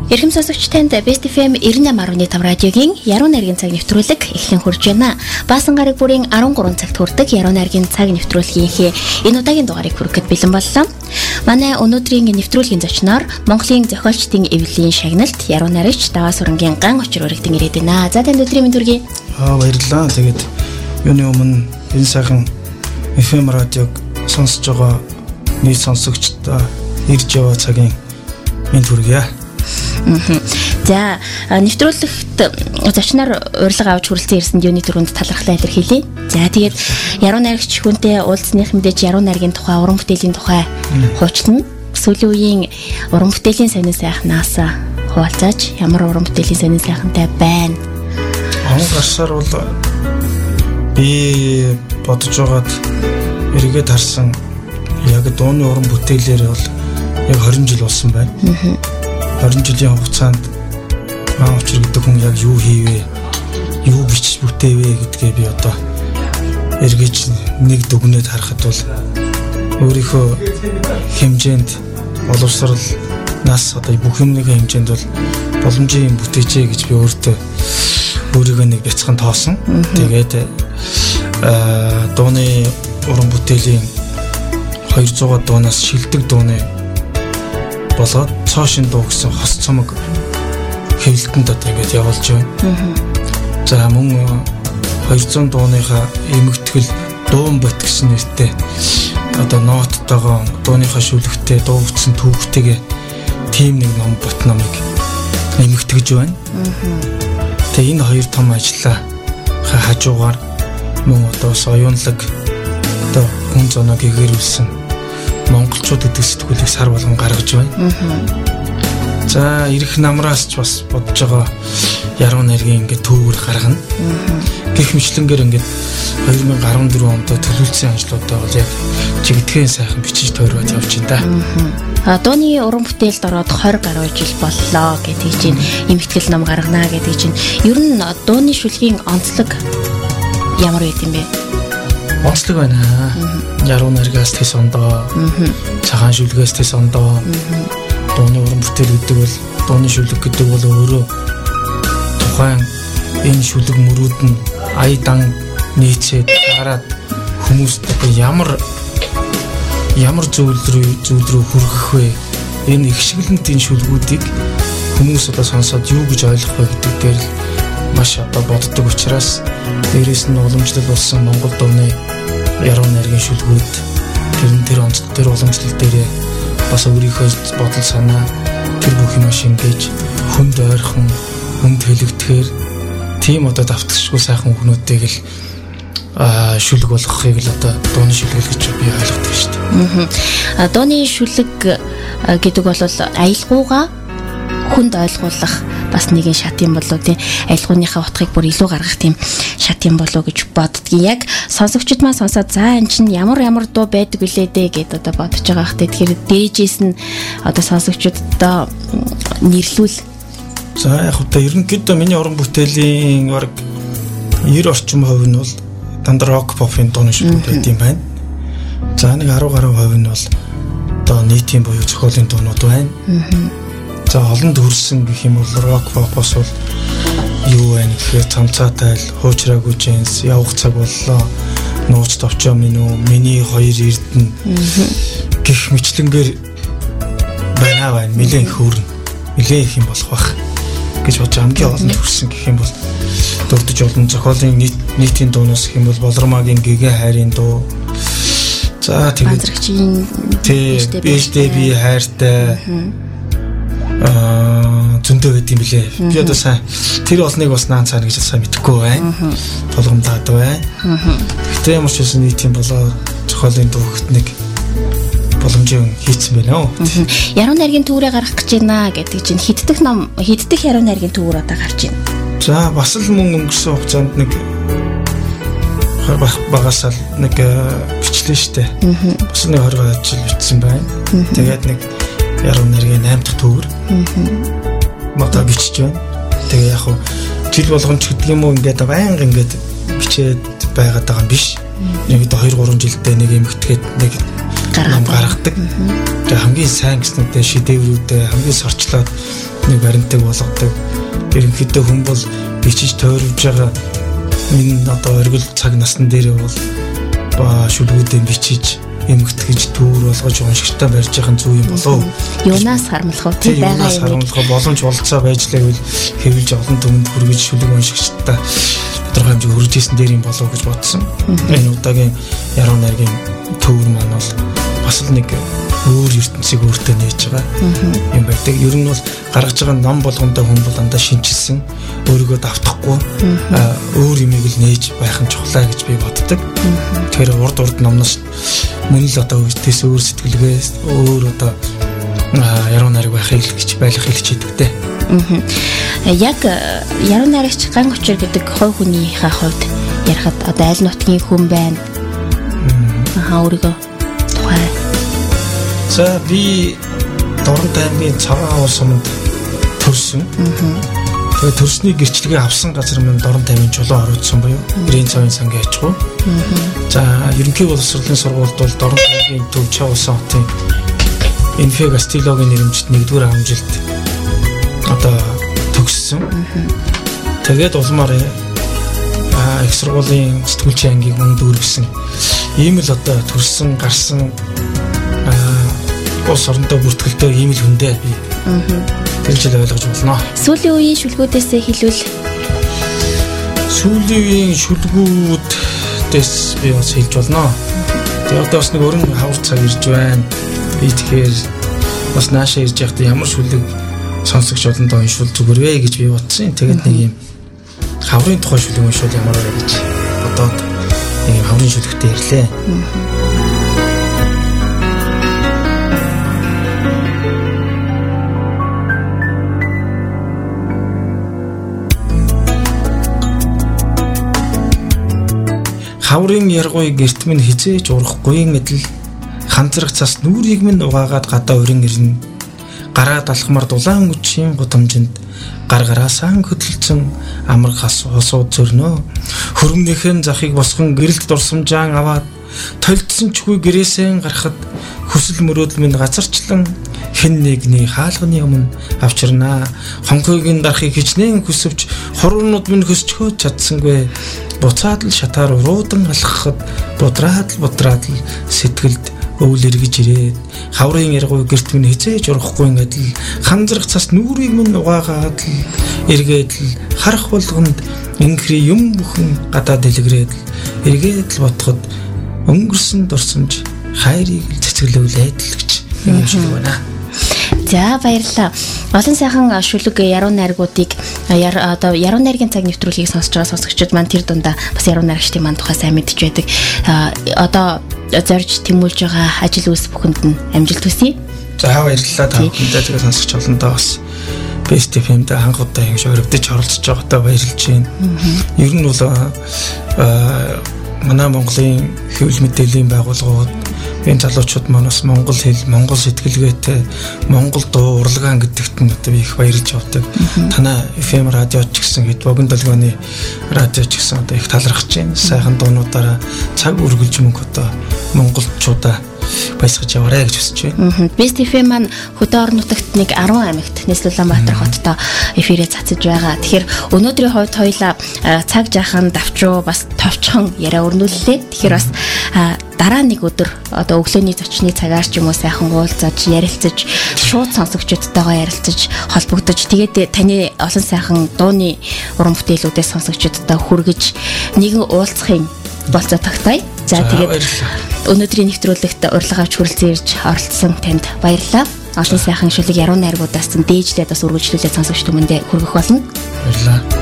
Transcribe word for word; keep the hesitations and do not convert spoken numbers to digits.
Эрхэм сонсогч танд Best эф эм ninety-eight point five радиогийн Яруу найргийн цаг нэвтрүүлэг эхлэн хүрж байна. Баасан гараг бүрийн thirteen цагт хүрдэг Яруу найргийн цаг нэвтрүүлгийнхээ энэ удаагийн дугаарыг хүрэхэд бэлэн боллоо. Манай өнөөдрийн нэвтрүүлгийн зочноор Монголын зохиолчдын эвлэлийн шагналт Яруу найрагч Даваа Сүрэнгийн ган очир өргөдөн ирээд байна. За танд өдрийн мэнд хүргэе. Аа баярлалаа. Тэгээд юуны өмнө энэ сайхан эф эм радиог сонсож байгаа нийт сонсогчдоо ирж яваа цагийн мэнд хүргэе. За нэвтрүүлэгт зочноор урилга авч хүрэлцэн ирсэнд юуны төрөнд талархлаа илэрхийлье. За тэгээд Яруу найрагч хүнтэй уулзсных мэдээж Яруу найргийн тухай, уран бүтээлийн тухай хуучлана. Сүүлийн үеийн уран бүтээлийн сонин сайхнаас хуваалцаач ямар уран бүтээлийн сонин сайхантай байна. Он гарсаар бол би бодож байгаад эргээд харсан яг дууны уран бүтээлээр бол яг twenty жил болсон байна. twenty жилийн хугацаанд маа учир гэдэг хүн яг юу хийвэ, юу бичиж бүтээвэ гэдгээ би одоо эргэж нэг дүгнээд харахад бол өөрийнхөө хэмжээнд боловсрал нас одоо бүх юмны хэмжээнд бол боломжийн бүтээжээ гэж би өөртөө өөрийгөө нэг бяцхан тоосон. Тэгээд аа дууны уран бүтээлийн two hundred дуунаас шилдэг дууны болоод цоошин дуу гэсэн хос цомог хэвлэлтэнд одоо ингэж явуулж байна. За мөн two hundred дууныхаа эмгэгтгэл дуун бот гэсэн нэртэй одоо ноттойгоо дууныхаа шүлэгтэй дуу утсан түүхтэйгээ тим нэг ном бот номыг эмгэгтгэж байна. Тэгээ энэ хоёр том ажлаа хажуугаар мөн одоо соёнлог одоо хүн зоноог гэгэрүүлсэн монголчууд гэдэг сэтгүүлийг сар болгон гаргаж байна. За ирэх намраас ч бас бодож байгаа Яруу найргийн ингээд төвөр гаргана. Гэх мэтлэнгээр ингээд twenty fourteen онд төлөвлөсөн ажлуудаа бол яг чигтгэн сайхан бичиж тойроод явж байна да. А дууны уран бүтээлд ороод twenty гаруй жил боллоо гэдэг чинь эмхтгэл ном гаргана гэдэг чинь ер нь дууны шүлгийн онцлог ямар байт юм бэ? Онцлог байна. Яруу найргаас тэс ондоо, цагаан шүлгээс тэс ондоо. Дууны уран бүтээл гэдэг бол дууны шүлэг гэдэг бол өөрөө тухайн энэ шүлэг мөрүүд нь ая дан нийцээд хараад хүмүүст ямар ямар зүйл рүү зүйл рүү хүргэх вэ? Энэ их шиглэнт энэ шүлгүүдийг хүмүүс одоо сонсоод юу гэж ойлгох вэ гэдэг дээр л маш одоо боддог учраас дээрээс нь уламжлал болсон Монгол дууны Яруу найргийн шүлгүүд тэрэн тэр онцлог тэр уламжлал дээрээ бас өөрийнхөө бодол санаа тэр бүх юм шингээж хүнд ойрхон хүнд хэлэгдэхээр тийм одоо давтагшгүй сайхан хүмүүстийг л шүлэг болгохыг л одоо дууны шүлэг гэж би ойлгодог шүү дээ. Аа дууны шүлэг гэдэг бол аялгаугаа хүнд ойлгуулах бас нэгэн шат юм болоо тийм аялгауныхаа утгыг бүр илүү гаргах тийм шат юм болоо гэж боддгийн. Яг сонсогчд маань сонсоод за эн чинь ямар ямар дуу байдаг вүлээ дээ гэд одоо бодож байгаа хэ. Тэгэхээр дээжээс нь одоо сонсогчдод нэрлүүл. За яг одоо ерөнхийдөө миний уран бүтээлийн баг ninety орчим хувь нь бол дандаа рок попын дууны шүлэг байт юм байна. За нэг ten гаруй хувь нь бол одоо нийтийн буюу зохиолын дуунууд байна. За олон төрсэн гэх юм бол рок попос бол юу вэ гэхээр цамцаатай л хуучраагүй дженс явах цаг боллоо. Нууц товчоо минь үү миний хоёр эрдэнэ гэх мэтлэнгээр байна байна нэлээд их хөрн нэлээд их юм болох бах гэж бодож хамгийн олон төрсэн гэх юм бол дурдж олон зохиолын нийтийн дуунаас гэх юм бол Болормагийн гэгээ хайрын дуу. За тэгээд биштэй би хайртай аа зөндөө байд юм билээ. Би одоо сайн тэр олныг бас наан цаана гэж сайн мэдэхгүй байна. Толгомдаад байна. Гэтэ ямар ч байсан нийтийн болоо зохиолын дуугт нэг боломжийн хийцэн байна уу. Яруу найргийн төврээ гаргах гэж байна гэдэг чинь хиддэх ном хиддэх Яруу найргийн төвөр одоо гарч байна. За бас л мөн өнгөрсөн хугацаанд нэг багасаа нэг бичлээ штэ. Бас нэг twenty жил бичсэн байна. Тэгээд нэг Яруу найргийн eight дахь төвөр. Мата бичиж байна. Тэгээ яг хуу жил болгон ч гэдэг юм уу ингээд байнга ингээд бичээд байгаад байгаа юм биш. Нэг two three жилдээ нэг эмгэтгээд нэг ном гаргадаг. Тэгээ хамгийн сайн гэснээр шидэврүүдээ хамгийн сорчлоод нэг баримтыг болгодог. Ерөнхийдөө хүн бол бичиж тойрвж байгаа энэ одоо оргил цаг насны дээр бол ба шүлгүүдээ бичиж эмгэгтгэж төвөр болгож уншигчтай барьж байгаа зүг юм болов. Юунаас харамлах вэ? Тий байгаа юм. Харамлах боломж болцоо байж л байвал хэвлж олон түмэнд хүргэж шүлэг уншигчтай тодорхой хэмжээ хүрж исэн дээр юм болов гэж бодсон. Энэ удаагийн яруу найргийн төвөр маань бол бас л нэг өөр ертөнцийг өөртөө нээж байгаа юм байдаг. Ер нь бол гаргаж байгаа ном болгондоо хүн бол дандаа шинжилсэн, өөрийгөө давтахгүй өөр юмыг л нээж байх нь чухлаа гэж би боддог. Тэгэхээр урд урд номноос мөн л одоо өвчтөөс өөр сэтгэлгээс өөр одоо яруу найраг байхыг гэж байлгах хэлчихэд дээ. Яг яруу найрагч ган учир гэдэг хой хүнийхээ хувьд ярихад одоо аль нутгийн хүн байна. Аа өөрийгөө тухай. За би Дорн аймгийн Цагаан ус суманд төрсөн. Тэгээ төрсний гэрчлэгээ авсан газар маань Дорн аймгийн Чулуун оройдсон буюу Гэрийн цавын сангийн ачгүй. За ерөнхий боловсролын сургуульд бол Дорн аймгийн Төв Чавсан хотын Инфе Гастилогийн нэрмжит нэгдүгээр амжилт одоо төгссөн. Тэгээд улмаар а их сургуулийн сэтгүүлчийн ангийг мөн дүүргэсэн. Ийм л одоо төрсэн гарсан улс орондоо бүртгэлтэй ийм л хүндээ би. Тэр жил ойлгож болно. Сүүлийн үеийн шүлгүүдээс хэлвэл сүүлийн үеийн шүлгүүдээс би бас хэлж болно. Тэгээд одоо бас нэг өрн хавар цаг ирж байна. Би тэгэхээр бас наашаа ирж байхдаа ямар шүлэг сонсогч олондоо уншвал зүгээр вэ гэж би бодсон. Тэгээд нэг юм хаврын тухай шүлэг уншвал ямар вэ гэж бодоод нэг юм хаврын шүлэгтэй ирлээ. Хаврын яргуй гэрт минь хизээж урахгүй гэдэл ханцрах цас нүрийг минь угаагаад гадаа өрн ирнэ. Гараад алхмар дулаан үчийн гудамжинд гаргараасаа хөдөлцөн амраг хас усууд зөрнөө. Хөрмнийхэн захыг босгон гэрэлт дурсамжаан аваад толдсон чгүй гэрээсээ гарахад хүсэл мөрөөдөл минь газарчлан хэн нэгний хаалганы өмнө авчирнаа. Хонхойгийн дарахыг хичнээн хүсвч хуруунууд минь хөсчгөө чадсангүй. Буцаад л шатаар уруудан алхахад будраад л будраад л сэтгэлд өвл эргэж ирээд хаврын яргуй гэрт минь хизээж урахгүй ингээд л ханзрах цас нүрийг минь угаагаад л эргээд л харах болгонд инхри юм бүхэн гадаа дэлгэрээд л эргээд л бодоход өнгөрсөн дурсамж хайрыг л цэцэрлүүлээд л гэж юм шиг байна. За баярлалаа. Олон сайхан шүлэг яруу найргуудыг одоо яруу найргийн цаг нэвтрүүлгийг сонсож байгаа сонсогчид маань тэр дундаа бас яруу найрагчдын маань тухай сайн мэдж байдаг. Одоо зорж тэмүүлж байгаа ажил үйлс бүхэнд нь амжилт хүсье. За баярлалаа та бүхэндээ тэгээ сонсогч олондоо бас Best эф эм-д анх удаа ингэж өрөвдөж оролцож байгаатай баярлж байна. Ер нь бол манай Монголын хэвлэл мэдээллийн байгууллагууд энэ залуучууд манаас монгол хэл, монгол сэтгэлгээтэй, монгол дуу урлагаан гэдэгт нь одоо их баярлж явдаг. Танай эф эм радио ч гэсэн хэд богино долгионы радио ч гэсэн одоо их талархаж байна. Сайхан дуунуудаараа цаг үргэлж мөнгө одоо монголчуудаа баясгаж яваарэ гэж хүсэж байна. Best эф эм маань хөдөө орон нутагт нэг арван аймагт Нийслэл Улаанбаатар хоттой эфирээ цацаж байгаа. Тэгэхээр өнөөдрийн хувьд хоёлаа цаг жаахан давчруу бас товчхон яриа өрнүүллээ. Тэгэхээр бас дараа нэг өдөр одоо өглөөний зочны цагаар ч юм уу сайхан уулзаж, ярилцаж, шууд сонсогчдтойгоо ярилцаж, холбогдож, тэгээд таны олон сайхан дууны уран бүтээлүүдээс сонсогчдтой хүргэж нэгэн уулзахын болцоо тогтоё. За тэгээд өнөөдрийн нэвтрүүлэгт урилга авч хүрэлцэн ирж оролцсон танд баярлалаа. Олон сайхан шүлэг яруу найргуудаас дээжлээд бас үргэлжлүүлээд сонсогч түмэндээ хүргэх болно. Баярлалаа.